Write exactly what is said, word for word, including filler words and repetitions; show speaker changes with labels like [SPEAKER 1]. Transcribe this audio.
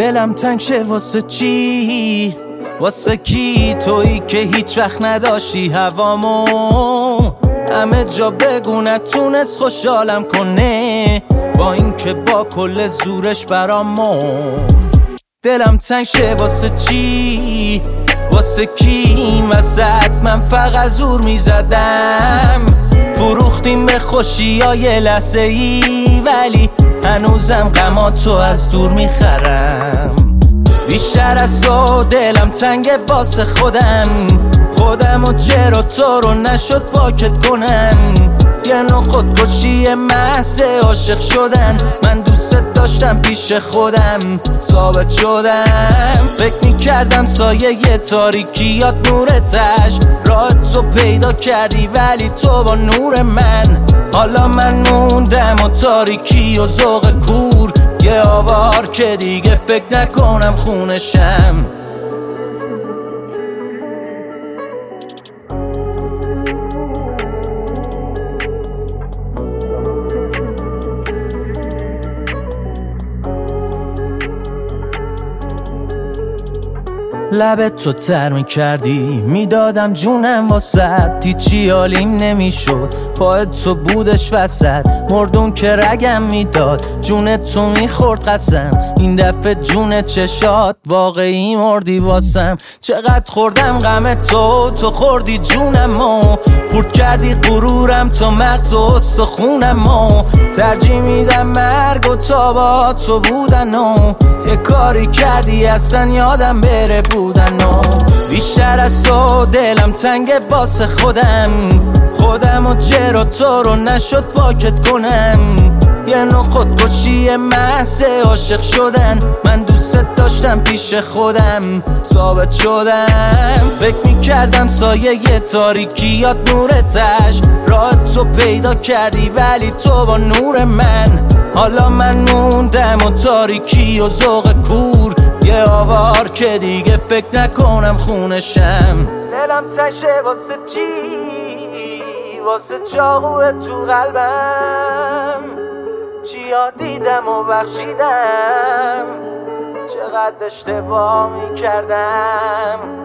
[SPEAKER 1] دلم تنگ شه واسه چی؟ واسه کی؟ تویی که هیچ وقت نداشتی هوامو همه جا بگو نتونست خوشحالم کنه، با اینکه با کل زورش برامو. دلم تنگ شه واسه چی؟ واسه کی؟ این وسط من فقط زور میزدم، فروختیم به خوشی های لحظه ای، ولی هنوزم غماتو از دور میخرم. بیشتر از تو دلم تنگه واسه خودم، خودم و چرا تو رو نشد پاکت کنم. یه نوع خودکشی محض عاشق شدن، من دوست داشتم پیش خودم ثابت شدم. فکر میکردم سایه تاریکیات نورتش، راه تو پیدا کردی ولی تو با نور من. حالا من موندم و تاریکی و ذوق کور، یه آوار که دیگه فکر نکنم خونشم. لبت تو تر میکردی میدادم جونم واسد، هیچی حالیم نمیشد پایت تو بودش وسط. مردون که رگم میداد جونت تو میخورد قسم، این دفعه جون چشات واقعی مردی واسم. چقدر خوردم غم تو، تو خوردی جونمو، خورد کردی غرورم تو مغز و استخونمو. ترجیح میدم مرگ و تا با تو بودن و یه کاری کردی اصلا یادم بره بودن و. بیشتر از تو دلم تنگه واسه خودم، خودم و چرا تو رو نشد پاکت کنم. یه نوع خودکشی محض عاشق شدن، من دوست داشتم پیش خودم ثابت شدم. فکر میکردم سایه تاریکیات نورتش، راه تو پیدا کردی ولی تو با نور من. حالا من موندم و تاریکی و ذوق کور، یه آوار که دیگه فکر نکنم خونشم. دلم تنگ شه واسه چی؟ واسه چاقوه تو قلبم، چیا دیدم و بخشیدم، چقدر اشتباه میکردم.